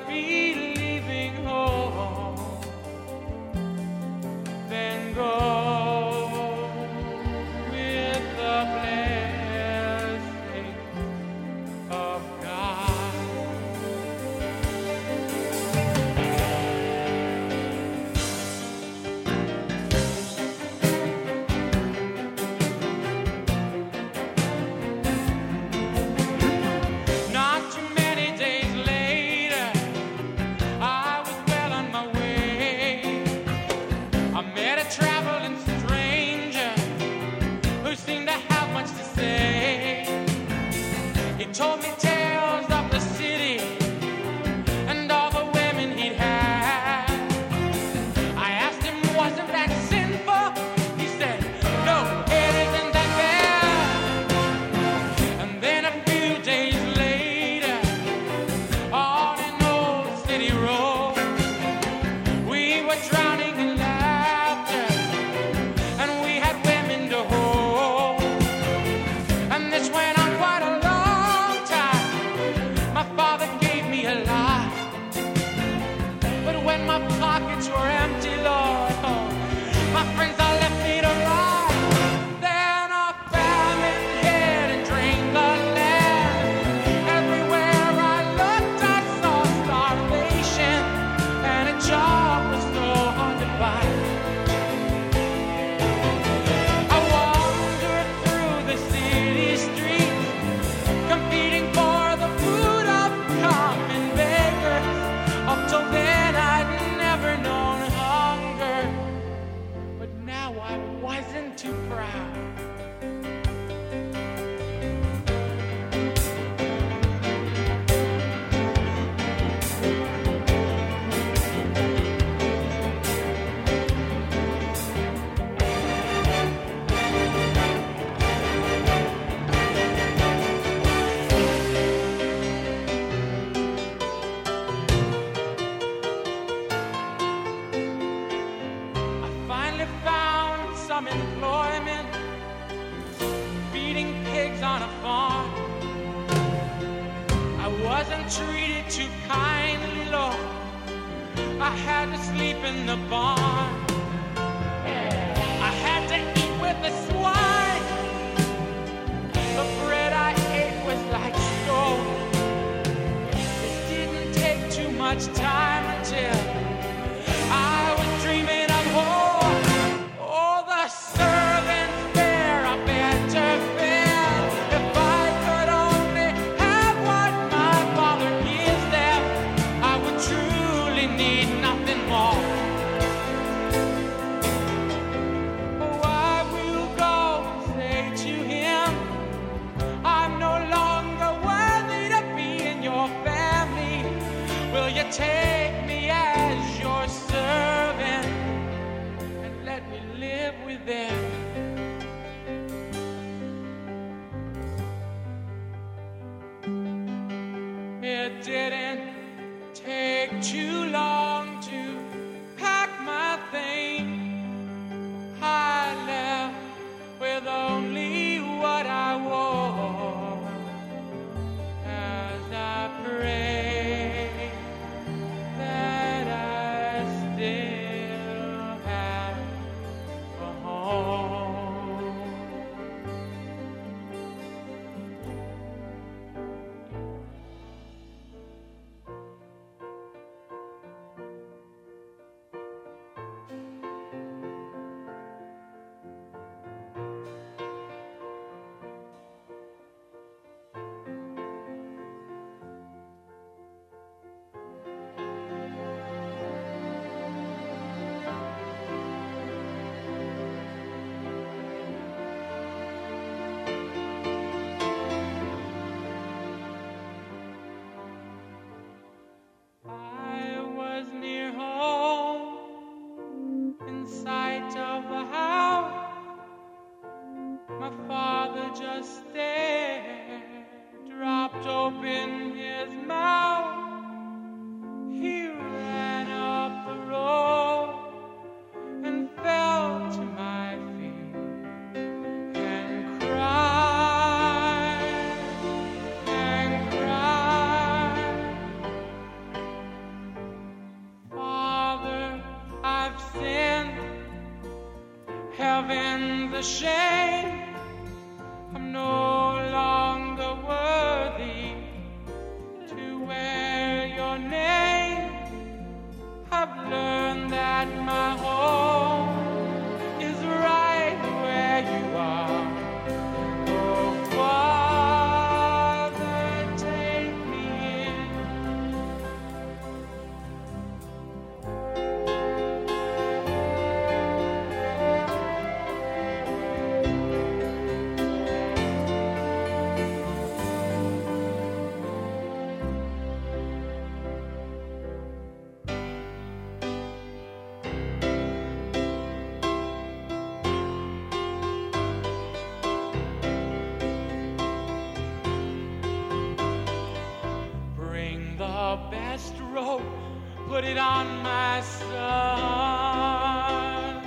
be leaving home. Then go with the blessing of God. Not too many days later, I was well on my way. I met a traveling stranger who seemed to have much to say. He told me tales of the city and all the women he'd had. I asked him, wasn't that sinful? He said, no, it isn't that bad. And then a few days later, on an old city road, we were drowning in laughter, and we had women to hold. And this went on quite a long time. My father gave me a lot, but when my pockets were empty, Lord, oh, my friends all left me to rot. Then a famine hit and drained the land. Everywhere I looked, I saw starvation, and a job was so hard to find. I wandered through the city streets, competing for the food of common beggars. Up till then, I'd never known hunger, but now I wasn't too proud. I finally found some employment, feeding pigs on a farm. I wasn't treated too kindly, Lord. I had to sleep in the barn. I had to eat with the swine. The bread I ate was like stone. It didn't take too much time until I was dreaming of home. Oh, the servants there are better fed. If I could only have what my Father gives them, I would truly need nothing more. Oh, I will go and say to him, I'm no longer worthy to be in your family. Will you take me as your servant and let me live with them? It didn't take too long to pack my things. I left with only what I wore as I pray that I still have a home. been the shame. I'm no longer worthy to wear your name. I've learned that my home is right where you are. Oh, Father, take me in. Bring the best robe, put it on my son.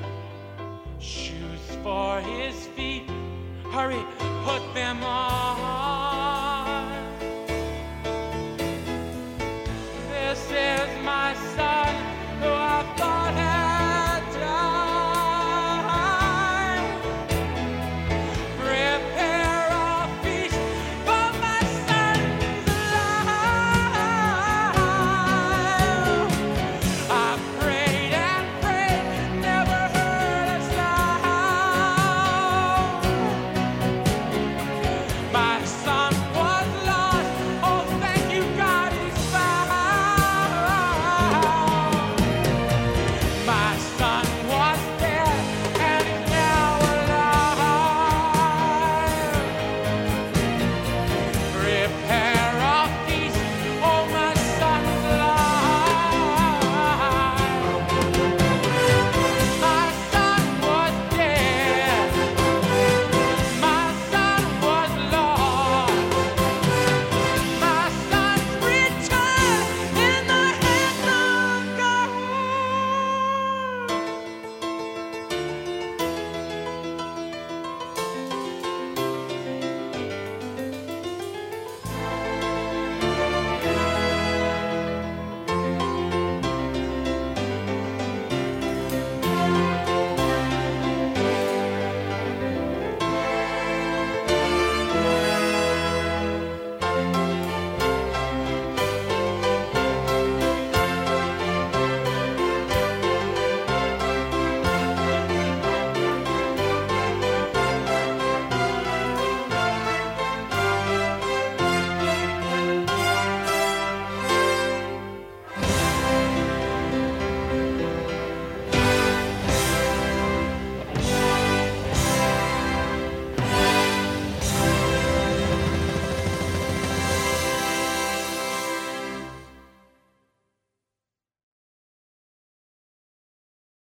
Shoes for his feet, hurry, put them on.